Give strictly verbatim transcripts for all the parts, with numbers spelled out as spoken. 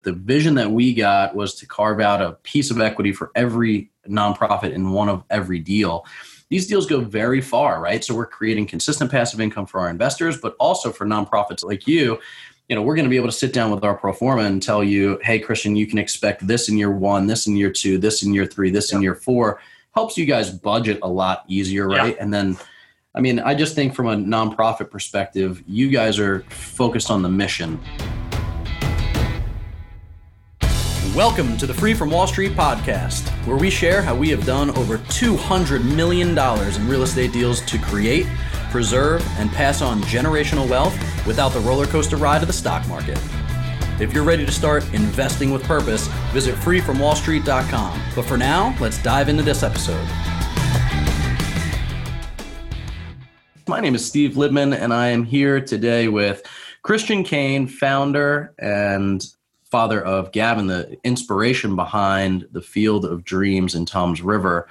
The vision that we got was to carve out a piece of equity for every nonprofit in one of every deal. These deals go very far, right? So we're creating consistent passive income for our investors, but also for nonprofits like you. You know, we're going to be able to sit down with our pro forma and tell you, hey, Christian, you can expect this in year one, this in year two, this in year three, this yeah. in year four. Helps you guys budget a lot easier, right? Yeah. And then, I mean, I just think from a nonprofit perspective, you guys are focused on the mission. Welcome to the Free from Wall Street podcast, where we share how we have done over two hundred million dollars in real estate deals to create, preserve, and pass on generational wealth without the roller coaster ride of the stock market. If you're ready to start investing with purpose, visit free from wall street dot com. But for now, let's dive into this episode. My name is Steve Libman, and I am here today with Christian Kane, founder and father of Gavin, the inspiration behind the Field of Dreams in Toms River.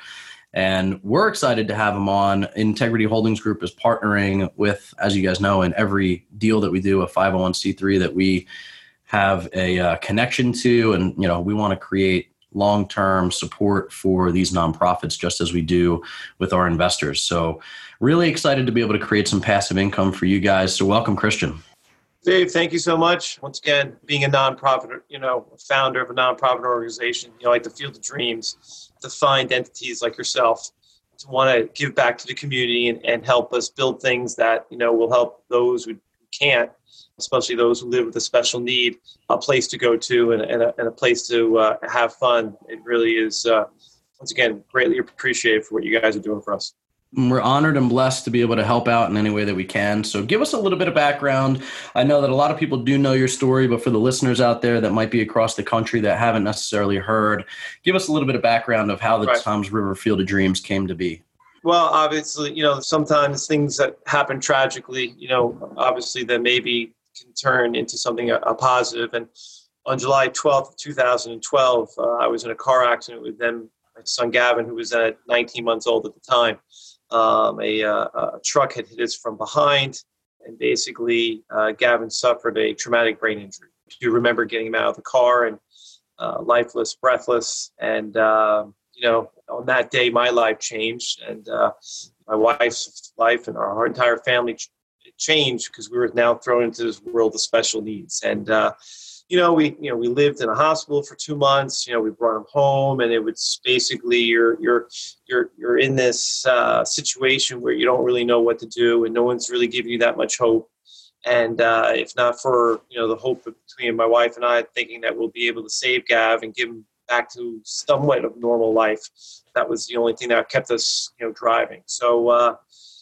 And we're excited to have him on. Integrity Holdings Group is partnering with, as you guys know, in every deal that we do, a five oh one c three that we have a uh, connection to. And, you know, we want to create long-term support for these nonprofits, just as we do with our investors. So really excited to be able to create some passive income for you guys. So welcome, Christian. Dave, thank you so much. Once again, being a nonprofit, you know, a founder of a nonprofit organization, you know, like the Field of Dreams, to find entities like yourself to want to give back to the community and, and help us build things that, you know, will help those who can't, especially those who live with a special need, a place to go to and, and, a, and a place to uh, have fun. It really is, uh, once again, greatly appreciated for what you guys are doing for us. We're honored and blessed to be able to help out in any way that we can. So give us a little bit of background. I know that a lot of people do know your story, but for the listeners out there that might be across the country that haven't necessarily heard, give us a little bit of background of how the right. Toms River Field of Dreams came to be. Well, obviously, you know, sometimes things that happen tragically, you know, obviously that maybe can turn into something a, a positive. And on July twelfth, two thousand twelve, uh, I was in a car accident with them, my son Gavin, who was uh, nineteen months old at the time. Um, a, uh, a truck had hit us from behind, and basically uh, Gavin suffered a traumatic brain injury. You remember getting him out of the car and uh, lifeless, breathless. And, uh, you know, on that day, my life changed, and uh, my wife's life and our, our entire family ch- changed because we were now thrown into this world of special needs. And, uh, you know, we, you know, we lived in a hospital for two months, you know, we brought him home, and it was basically you're, you're, you're, you're in this uh, situation where you don't really know what to do, and no one's really giving you that much hope. And uh, if not for, you know, the hope between my wife and I thinking that we'll be able to save Gav and give him back to somewhat of normal life, that was the only thing that kept us, you know, driving. So, uh,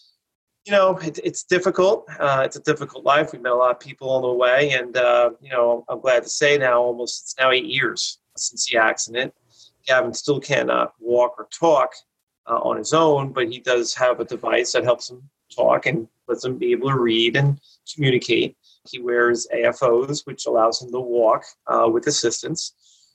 You know, it, it's difficult. Uh, it's a difficult life. We met a lot of people on the way. And, uh, you know, I'm glad to say now almost it's now eight years since the accident. Gavin still cannot walk or talk uh, on his own, but he does have a device that helps him talk and lets him be able to read and communicate. He wears A F Os, which allows him to walk uh, with assistance.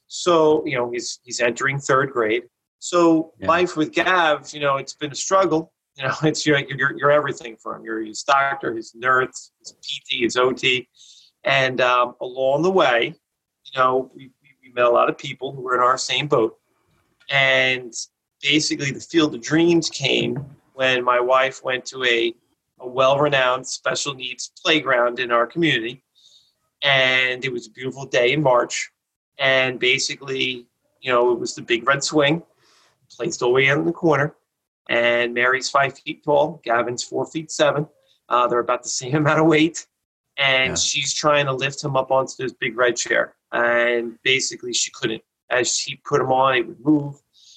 So, you know, he's he's entering third grade. So yeah. Life with Gav, you know, it's been a struggle. You know, it's you're, you're, you're everything for him. You're his doctor, his nurse, his P T, his O T. And um, along the way, you know, we, we met a lot of people who were in our same boat. And basically the Field of Dreams came when my wife went to a, a well-renowned special needs playground in our community. And it was a beautiful day in March. And basically, you know, it was the big red swing, placed all the way in the corner. And Mary's five feet tall. Gavin's four feet seven. Uh, they're about the same amount of weight. And yeah. She's trying to lift him up onto this big red chair. And basically she couldn't. As she put him on, it would move.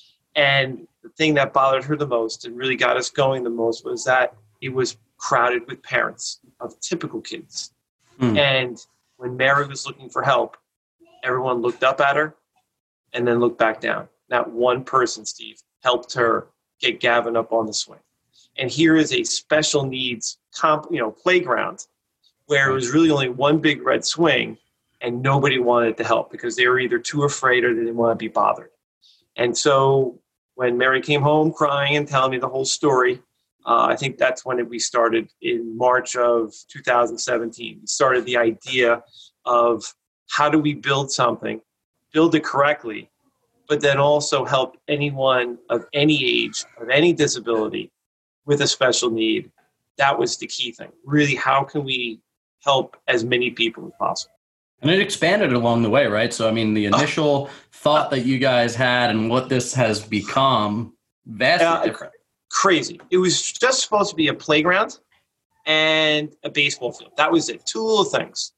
And the thing that bothered her the most and really got us going the most was that it was crowded with parents of typical kids. Mm. And when Mary was looking for help, everyone looked up at her and then looked back down. Not one person, Steve, helped her get Gavin up on the swing. And here is a special needs comp, you know, playground where it was really only one big red swing and nobody wanted to help because they were either too afraid or they didn't want to be bothered. And so when Mary came home crying and telling me the whole story, uh, I think that's when we started in March of two thousand seventeen. We started the idea of how do we build something, build it correctly, but then also help anyone of any age, of any disability with a special need. That was the key thing. Really, how can we help as many people as possible? And it expanded along the way, right? So, I mean, the initial thought that you guys had and what this has become, vastly uh, different. Crazy. It was just supposed to be a playground and a baseball field. That was it. Two little things.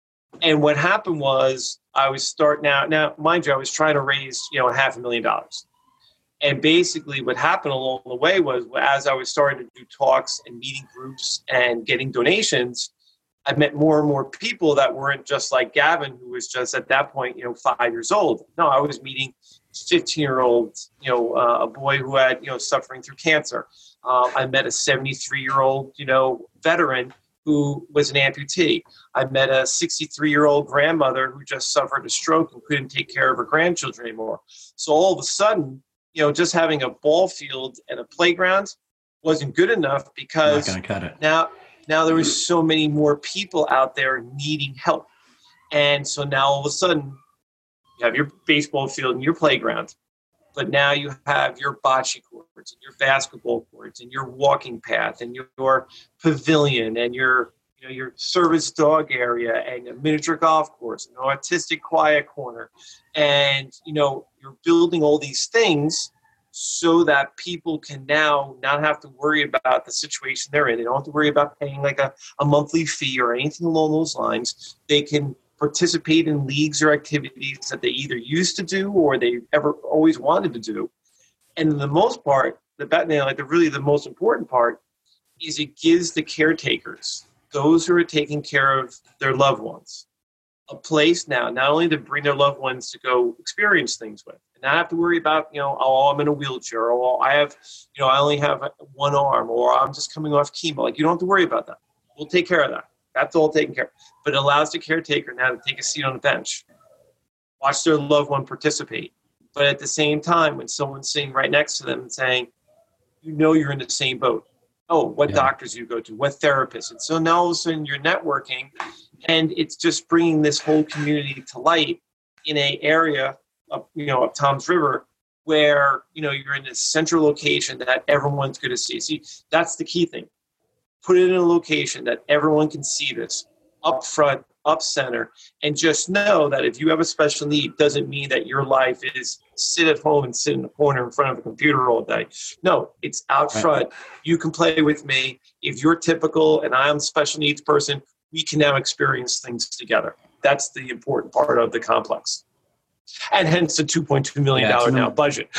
And what happened was I was starting out. Now, mind you, I was trying to raise, you know, a half a million dollars. And basically what happened along the way was as I was starting to do talks and meeting groups and getting donations, I met more and more people that weren't just like Gavin, who was just at that point, you know, five years old. No, I was meeting fifteen-year-old, you know, uh, a boy who had, you know, suffering through cancer. Uh, I met a seventy-three-year-old, you know, veteran who was an amputee. I met a sixty-three-year-old grandmother who just suffered a stroke and couldn't take care of her grandchildren anymore. So all of a sudden, you know, just having a ball field and a playground wasn't good enough because not gonna cut it. now. Now there was so many more people out there needing help. And so now all of a sudden you have your baseball field and your playground, but now you have your bocce courts and your basketball courts and your walking path and your, your pavilion and your, you know, your service dog area and a miniature golf course and an autistic quiet corner. And, you know, you're building all these things so that people can now not have to worry about the situation they're in. They don't have to worry about paying like a, a monthly fee or anything along those lines. They can participate in leagues or activities that they either used to do or they ever always wanted to do. And the most part, the like the really the most important part is it gives the caretakers, those who are taking care of their loved ones, a place now, not only to bring their loved ones to go experience things with, and not have to worry about, you know, oh, I'm in a wheelchair, or I have, you know, I only have one arm, or I'm just coming off chemo. Like, you don't have to worry about that. We'll take care of that. That's all taken care of. But it allows the caretaker now to take a seat on the bench, watch their loved one participate. But at the same time, when someone's sitting right next to them and saying, you know, you're in the same boat. Oh, what yeah. doctors do you go to? What therapists? And so now all of a sudden you're networking, and it's just bringing this whole community to light in a area of, you know, of Toms River where, you know, you're in this central location that everyone's going to see. See, that's the key thing. Put it in a location that everyone can see this up front, up center, and just know that if you have a special need, doesn't mean that your life is sit at home and sit in the corner in front of a computer all day. No, it's out front. You can play with me. If you're typical and I'm a special needs person, we can now experience things together. That's the important part of the complex. And hence the two point two million dollars yeah, now budget.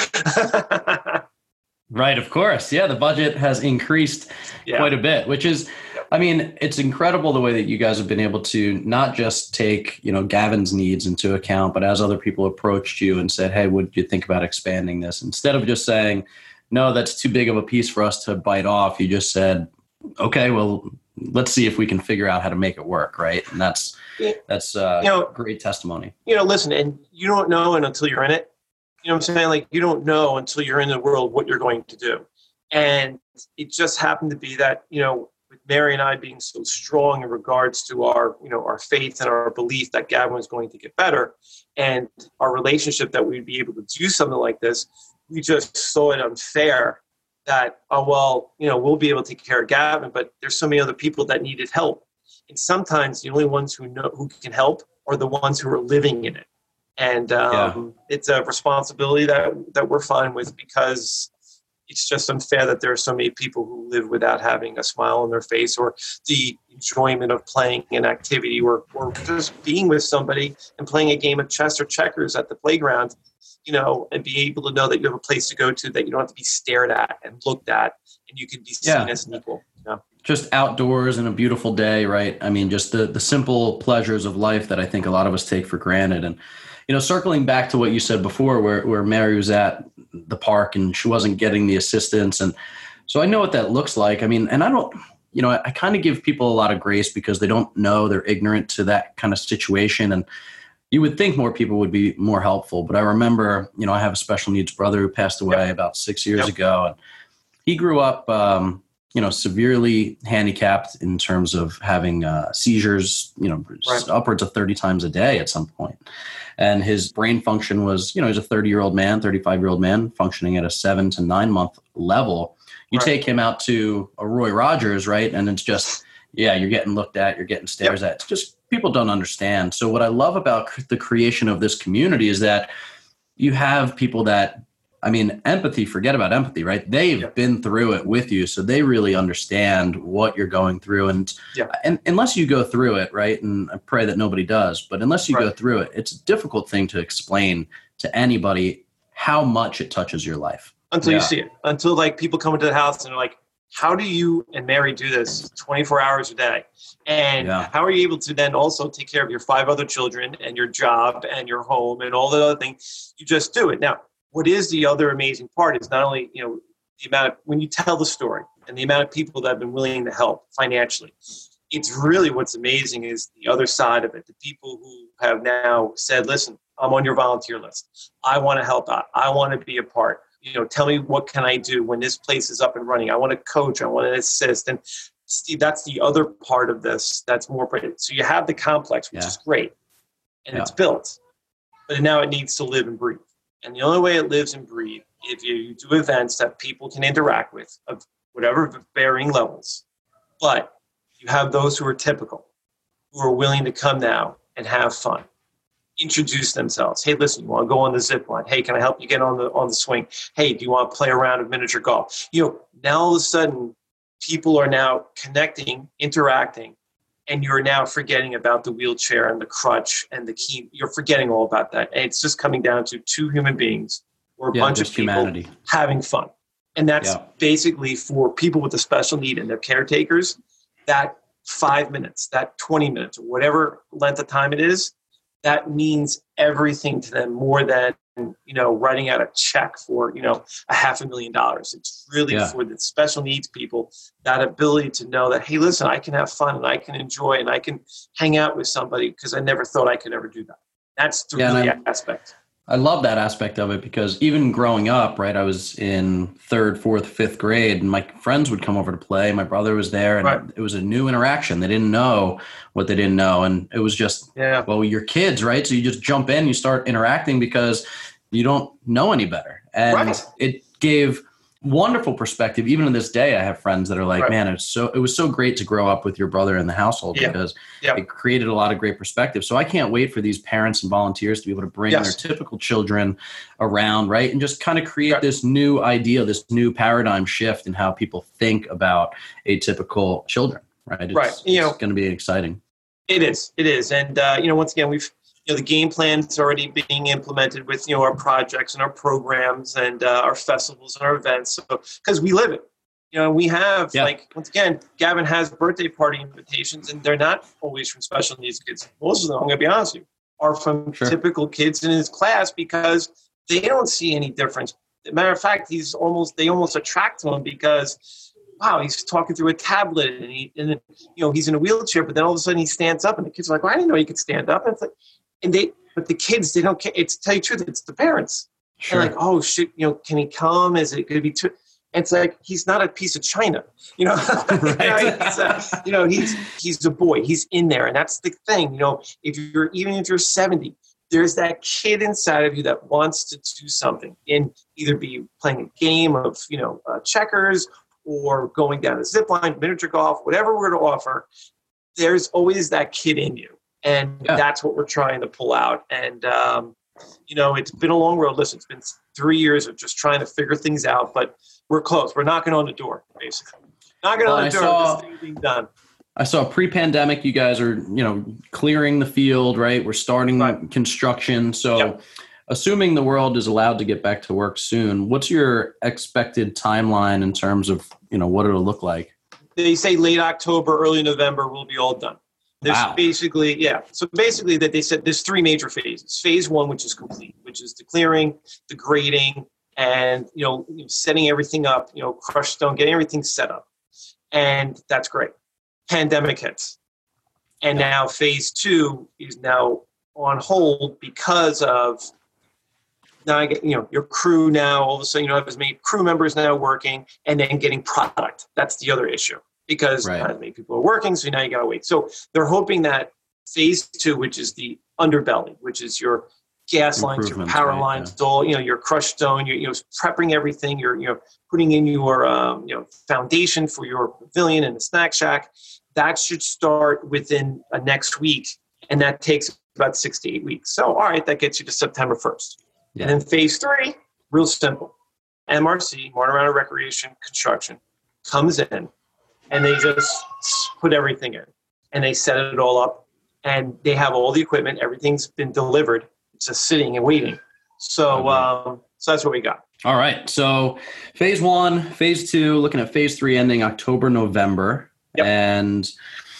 Right, of course. Yeah, the budget has increased yeah. quite a bit, which is, I mean, it's incredible the way that you guys have been able to not just take, you know, Gavin's needs into account, but as other people approached you and said, hey, would you think about expanding this? Instead of just saying, no, that's too big of a piece for us to bite off, you just said, okay, well, let's see if we can figure out how to make it work, right? And that's that's uh, you know, great testimony. You know, listen, and you don't know it until you're in it. You know what I'm saying? Like, you don't know until you're in the world what you're going to do. And it just happened to be that, you know, with Mary and I being so strong in regards to our, you know, our faith and our belief that Gavin was going to get better, and our relationship that we'd be able to do something like this, we just saw it unfair that, oh, well, you know, we'll be able to take care of Gavin, but there's so many other people that needed help. And sometimes the only ones who know who can help are the ones who are living in it. And um, yeah. it's a responsibility that that we're fine with, because it's just unfair that there are so many people who live without having a smile on their face, or the enjoyment of playing an activity, or, or just being with somebody and playing a game of chess or checkers at the playground, you know, and be able to know that you have a place to go to, that you don't have to be stared at and looked at, and you can be seen yeah. as an equal. You know? Just outdoors in a beautiful day, right? I mean, just the, the simple pleasures of life that I think a lot of us take for granted. And you know, circling back to what you said before, where, where Mary was at the park and she wasn't getting the assistance. And so I know what that looks like. I mean, and I don't, you know, I, I kind of give people a lot of grace because they don't know, they're ignorant to that kind of situation. And you would think more people would be more helpful. But I remember, you know, I have a special needs brother who passed away yep. about six years yep. ago. And he grew up, um, you know, severely handicapped in terms of having uh, seizures, you know, Right. upwards of thirty times a day at some point. And his brain function was, you know, he's a thirty year old man, thirty-five year old man functioning at a seven to nine month level. You Right. take him out to a Roy Rogers, right? And it's just, yeah, you're getting looked at, you're getting stares Yep. at. It's just people don't understand. So what I love about the creation of this community is that you have people that, I mean, empathy, forget about empathy, right? They've Yep. been through it with you. So they really understand what you're going through. And, Yep. and unless you go through it, right? And I pray that nobody does, but unless you Right. go through it, it's a difficult thing to explain to anybody how much it touches your life. Until Yeah. you see it. Until like people come into the house and they're like, how do you and Mary do this twenty-four hours a day? And Yeah. how are you able to then also take care of your five other children and your job and your home and all the other things? You just do it. Now, what is the other amazing part is not only, you know, the amount of, when you tell the story and the amount of people that have been willing to help financially, it's really what's amazing is the other side of it. The people who have now said, listen, I'm on your volunteer list. I want to help out. I want to be a part. You know, tell me what can I do when this place is up and running. I want to coach. I want to assist. And Steve, that's the other part of this that's more important. So you have the complex, which Yeah. is great, and Yeah. it's built, but now it needs to live and breathe. And the only way it lives and breathes, if you, you do events that people can interact with of whatever varying levels, but you have those who are typical, who are willing to come now and have fun, introduce themselves. Hey, listen, you want to go on the zip line? Hey, can I help you get on the on the swing? Hey, do you want to play a round of miniature golf? You know, now all of a sudden, people are now connecting, interacting, and you're now forgetting about the wheelchair and the crutch and the key. You're forgetting all about that. And it's just coming down to two human beings or a Yeah, bunch of just people humanity. having fun. And that's Yeah. basically for people with a special need and their caretakers, that five minutes, that twenty minutes, or whatever length of time it is, that means everything to them more than, you know, writing out a check for, you know, a half a million dollars. It's really Yeah. for the special needs people, that ability to know that, hey, listen, I can have fun and I can enjoy and I can hang out with somebody because I never thought I could ever do that. That's the Yeah, and really I'm- aspect. I love that aspect of it because even growing up, right, I was in third, fourth, fifth grade and my friends would come over to play. My brother was there and Right. it was a new interaction. They didn't know what they didn't know. And it was just, Yeah. well, you're kids, right? So you just jump in, you start interacting because you don't know any better. And Right. it gave wonderful perspective. Even to this day, I have friends that are like, Right. man, it's so, it was so great to grow up with your brother in the household Yeah. because Yeah. it created a lot of great perspective. So I can't wait for these parents and volunteers to be able to bring Yes. their typical children around, right? And just kind of create Right. this new idea, this new paradigm shift in how people think about atypical children, right? It's, Right. You know- it's going to be exciting. It is. It is. And, uh, you know, once again, we've, you know, the game plan's already being implemented with, you know, our projects and our programs and uh, our festivals and our events. So, because we live it. You know, we have, Yeah. like, once again, Gavin has birthday party invitations, and they're not always from special needs kids. Most of them, I'm going to be honest with you, are from Sure. typical kids in his class because they don't see any difference. As a matter of fact, he's almost, they almost attract to him because, wow, he's talking through a tablet and he, and then, you know, he's in a wheelchair, but then all of a sudden he stands up and the kids are like, well, I didn't know you could stand up. And it's like, and they, but the kids, they don't care. It's, to tell you the truth, it's the parents. Sure. They're like, oh shit, you know, can he come? Is it going to be too? And it's like, he's not a piece of china, you know, Right. you know, he's a, you know, he's, he's a boy, he's in there. And that's the thing, you know, if you're, even if you're seventy, there's that kid inside of you that wants to do something and either be playing a game of, you know, uh, checkers or going down a zip line, miniature golf, whatever we're to offer. There's always that kid in you. And Yeah. that's what we're trying to pull out. And, um, you know, it's been a long road. Listen, it's been three years of just trying to figure things out, but we're close. We're knocking on the door, basically. Knocking Well, on I the door. saw- This thing being done. I saw pre-pandemic, you guys are, you know, clearing the field, right? We're starting Right. construction. So Yep. assuming the world is allowed to get back to work soon, what's your expected timeline in terms of, you know, what it'll look like? They say late October, early November, we'll be all done. There's Wow. basically, yeah. So basically that they said there's three major phases. Phase one, which is complete, which is the clearing, the grading, and, you know, you know, setting everything up, you know, crushed stone, getting everything set up. And that's great. Pandemic hits. And Yeah. now phase two is now on hold because of now I get, you know, your crew now, all of a sudden you don't have as many crew members now working, and then getting product. That's the other issue, because Right. not as many people are working, so now you got to wait. So they're hoping that phase two, which is the underbelly, which is your gas lines, your power right, lines, yeah. all, you know, your crushed stone, you're, you know, prepping everything, you're, you know, putting in your, um, you know, foundation for your pavilion and the snack shack. That should start within a next week, and that takes about six to eight weeks. So, all right, that gets you to September first. Yeah. And then phase three, real simple. M R C, Martin Marietta Recreation Construction, comes in, and they just put everything in, and they set it all up, and they have all the equipment. Everything's been delivered. It's just sitting and waiting. So, Okay. um, so that's what we got. All right. So phase one, phase two, looking at phase three ending October, November. Yep. And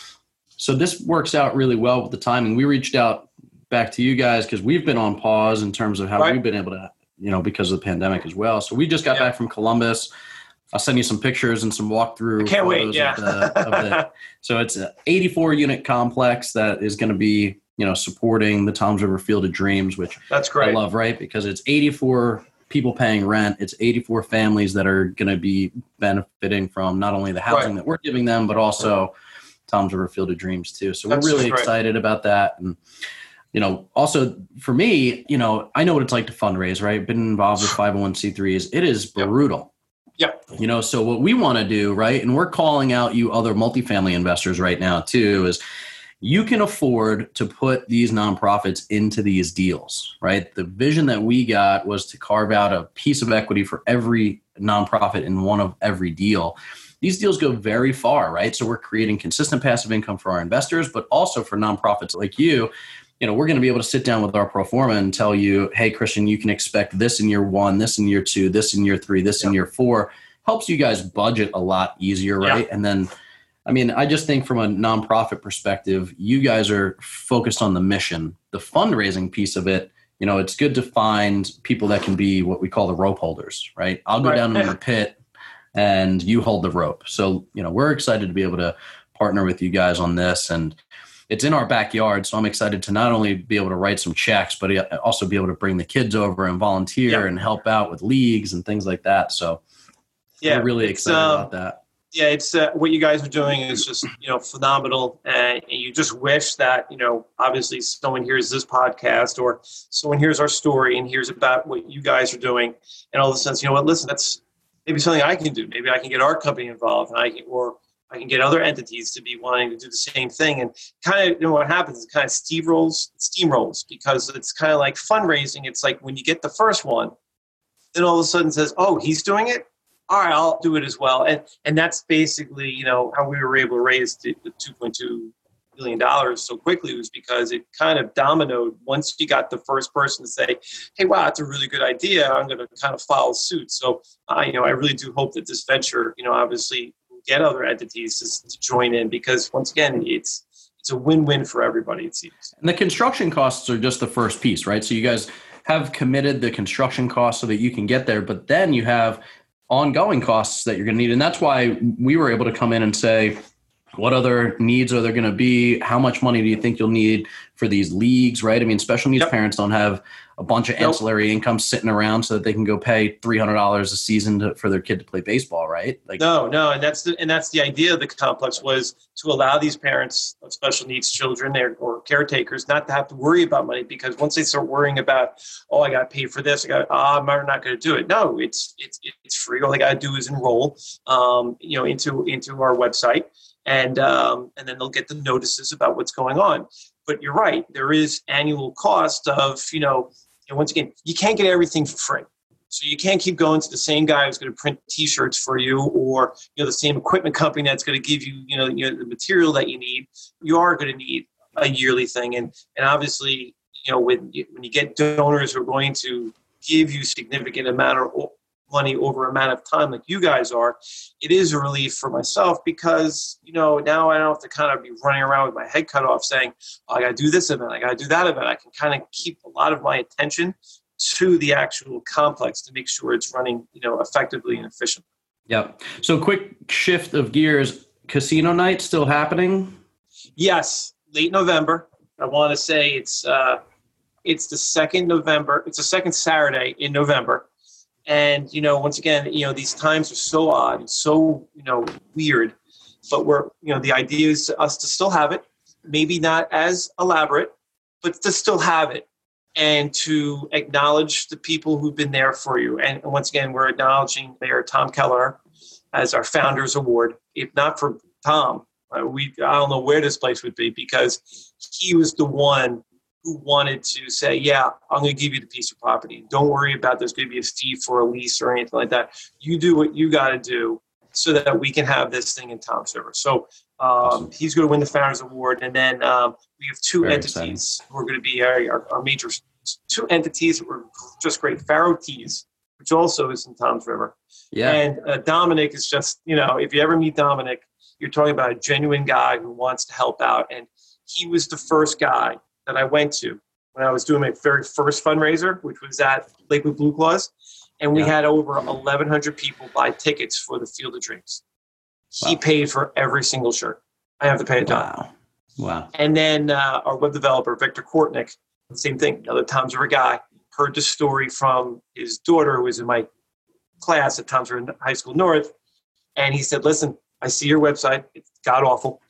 so this works out really well with the timing. We reached out back to you guys because we've been on pause in terms of how Right. we've been able to, you know, because of the pandemic as well. So we just got Yeah. back from Columbus. I'll send you some pictures and some walkthrough. Can't wait. photos Yeah. Of the, of the, so it's an eighty-four unit complex that is going to be, you know, supporting the Toms River Field of Dreams, which That's great. I love, right? Because it's eighty-four people paying rent. It's eighty-four families that are going to be benefiting from not only the housing Right. that we're giving them, but also Toms River Field of Dreams too. So That's we're really great. excited about that. And, you know, also for me, you know, I know what it's like to fundraise, right? Been involved with five oh one c threes. It is Yep. brutal. Yep. You know, so what we want to do, right? And we're calling out you other multifamily investors right now too, is you can afford to put these nonprofits into these deals, right? The vision that we got was to carve out a piece of equity for every nonprofit in one of every deal. These deals go very far, right? So we're creating consistent passive income for our investors, but also for nonprofits like you. You know, we're going to be able to sit down with our pro forma and tell you, hey, Christian, you can expect this in year one, this in year two, this in year three, this in year four. Helps you guys budget a lot easier, right? Yeah. And then, I mean, I just think from a nonprofit perspective, you guys are focused on the mission, the fundraising piece of it. You know, it's good to find people that can be what we call the rope holders, right? I'll go Right. down in the pit and you hold the rope. So, you know, we're excited to be able to partner with you guys on this. And it's in our backyard. So I'm excited to not only be able to write some checks, but also be able to bring the kids over and volunteer Yeah. and help out with leagues and things like that. So Yeah, we're really it's, excited um, about that. Yeah, it's uh, what you guys are doing is just, you know, phenomenal. And you just wish that, you know, obviously someone hears this podcast or someone hears our story and hears about what you guys are doing. And all of a sudden, you know what, listen, that's maybe something I can do. Maybe I can get our company involved, and I can, or I can get other entities to be wanting to do the same thing. And kind of, you know, what happens is kind of steamrolls, steamrolls, because it's kind of like fundraising. It's like when you get the first one, then all of a sudden says, oh, he's doing it? All right, I'll do it as well. And and that's basically, you know, how we were able to raise the, the two point two billion dollars so quickly, was because it kind of dominoed. Once you got the first person to say, hey, wow, that's a really good idea, I'm going to kind of follow suit. So, uh, you know, I really do hope that this venture, you know, obviously will get other entities to, to join in, because once again, it's it's a win-win for everybody, it seems. And the construction costs are just the first piece, right? So you guys have committed the construction costs so that you can get there, but then you have ongoing costs that you're going to need. And that's why we were able to come in and say, what other needs are there going to be? How much money do you think you'll need for these leagues, right? I mean, special needs Yep. parents don't have a bunch of Nope. ancillary income sitting around so that they can go pay three hundred dollars a season to, for their kid to play baseball, right? Like, No, no, and that's the and that's the idea of the complex, was to allow these parents of special needs children or, or caretakers not to have to worry about money, because once they start worrying about, oh, I got to pay for this, I got, oh, I'm not going to do it. No, it's it's it's free. All they got to do is enroll, um, you know, into into our website, and um, and then they'll get the notices about what's going on. But you're right, there is annual cost of, you know, you know, once again, you can't get everything for free. So you can't keep going to the same guy who's going to print T-shirts for you, or, you know, the same equipment company that's going to give you, you know, you know, the material that you need. You are going to need a yearly thing, and and obviously, you know, when you, when you get donors who are going to give you significant amount of money over a amount of time, like you guys are, it is a relief for myself, because, you know, now I don't have to kind of be running around with my head cut off saying, oh, I got to do this event, I got to do that event. I can kind of keep a lot of my attention to the actual complex to make sure it's running, you know, effectively and efficiently. yep. So quick shift of gears. Casino night still happening? Yes, late November. I want to say it's, uh, it's the second November. It's the second Saturday in November. And, you know, once again, you know, these times are so odd and so, you know, weird. But we're, you know, the idea is us to still have it, maybe not as elaborate, but to still have it and to acknowledge the people who've been there for you. And once again, we're acknowledging Mayor Tom Keller as our Founders Award. If not for Tom, uh, we I don't know where this place would be, because he was the one who wanted to say, yeah, I'm going to give you the piece of property. Don't worry about there's going to be a fee for a lease or anything like that. You do what you got to do so that we can have this thing in Toms River. So um, awesome. He's going to win the Founders Award. And then um, we have two Very entities exciting. who are going to be our, our, our major, two entities that were just great. Faro Keys, which also is in Toms River. Yeah. And uh, Dominic is just, you know, if you ever meet Dominic, you're talking about a genuine guy who wants to help out. And he was the first guy that I went to when I was doing my very first fundraiser, which was at Lakewood Blue Claws. And we yeah. had over eleven hundred people buy tickets for the Field of Dreams. He wow. paid for every single shirt. I have to pay a dime. Wow. Wow. And then uh, our web developer, Victor Kortnick, same thing, another Toms River guy, heard the story from his daughter who was in my class at Toms River High School North. And he said, listen, I see your website. It's god awful.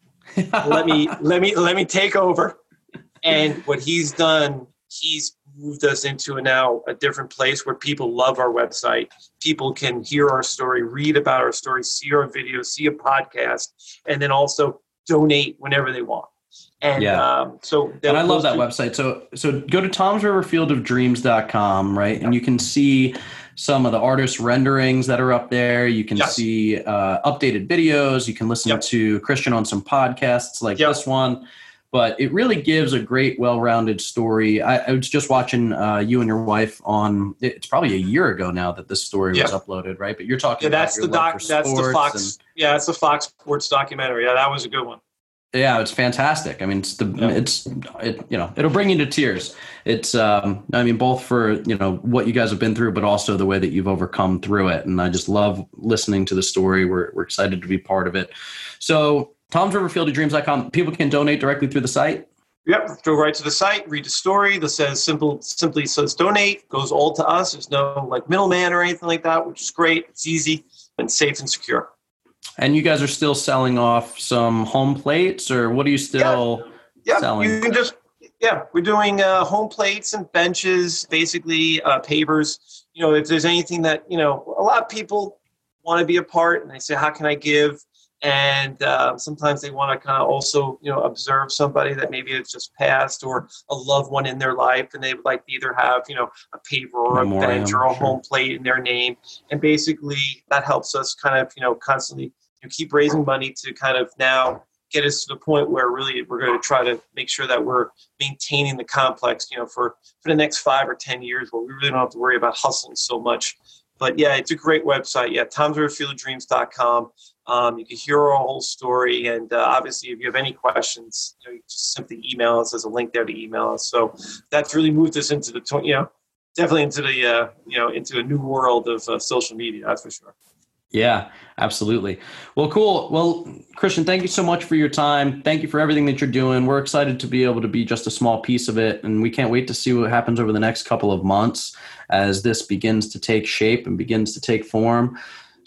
let me, let me, let me take over. And what he's done, he's moved us into a now a different place where people love our website. People can hear our story, read about our story, see our videos, see a podcast, and then also donate whenever they want. And yeah. um, so and I love that website. So so go to toms river field of dreams dot com, right? And you can see some of the artist renderings that are up there. You can yes. see uh, updated videos. You can listen yep. to Christian on some podcasts like yep. this one. But it really gives a great, well-rounded story. I, I was just watching uh, you and your wife on. It's probably a year ago now that this story yeah. was uploaded, right? But you're talking. Yeah, that's about the your doc. That's the Fox. And, yeah, that's the Fox Sports documentary. Yeah, that was a good one. Yeah, it's fantastic. I mean, it's the yeah. it's it you know it'll bring you to tears. It's um I mean both for you know what you guys have been through, but also the way that you've overcome through it. And I just love listening to the story. We're we're excited to be part of it. So. toms river field of dreams dot com. People can donate directly through the site? Yep. Go right to the site, read the story that says simple, simply says donate, goes all to us. There's no like middleman or anything like that, which is great. It's easy and safe and secure. And you guys are still selling off some home plates, or what are you still yeah. Yeah. selling? You can just, yeah, we're doing uh, home plates and benches, basically uh, pavers. You know, if there's anything that, you know, a lot of people want to be a part and they say, how can I give? And uh, sometimes they want to kind of also, you know, observe somebody that maybe it's just passed or a loved one in their life, and they would like to either have, you know, a paver or a Memoriam, bench or a sure. home plate in their name. And basically that helps us kind of, you know, constantly you know, keep raising money to kind of now get us to the point where really we're going to try to make sure that we're maintaining the complex, you know, for, for the next five or ten years where we really don't have to worry about hustling so much. But yeah, it's a great website. Yeah, toms river field of dreams dot com. Um, you can hear our whole story. And uh, obviously, if you have any questions, you know, you just simply email us. There's a link there to email us. So that's really moved us into the, you know, definitely into the, uh, you know, into a new world of uh, social media. That's for sure. Yeah, absolutely. Well, cool. Well, Christian, thank you so much for your time. Thank you for everything that you're doing. We're excited to be able to be just a small piece of it. And we can't wait to see what happens over the next couple of months as this begins to take shape and begins to take form.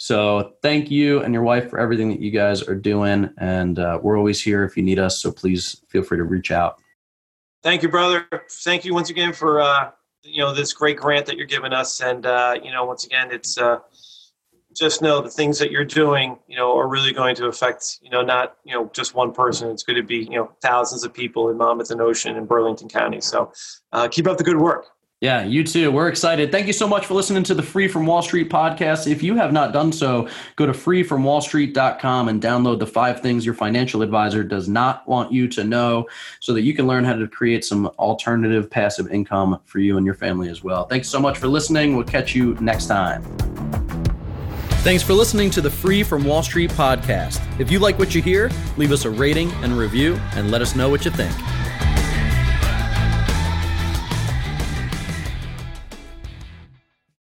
So thank you and your wife for everything that you guys are doing. And uh, we're always here if you need us. So please feel free to reach out. Thank you, brother. Thank you once again for, uh, you know, this great grant that you're giving us. And, uh, you know, once again, it's, uh, just know the things that you're doing, you know, are really going to affect, you know, not, you know, just one person. It's going to be, you know, thousands of people in Monmouth and Ocean and Burlington County. So uh, keep up the good work. Yeah, you too. We're excited. Thank you so much for listening to the Free from Wall Street podcast. If you have not done so, go to free from wall street dot com and download the five things your financial advisor does not want you to know so that you can learn how to create some alternative passive income for you and your family as well. Thanks so much for listening. We'll catch you next time. Thanks for listening to the Free from Wall Street podcast. If you like what you hear, leave us a rating and review and let us know what you think.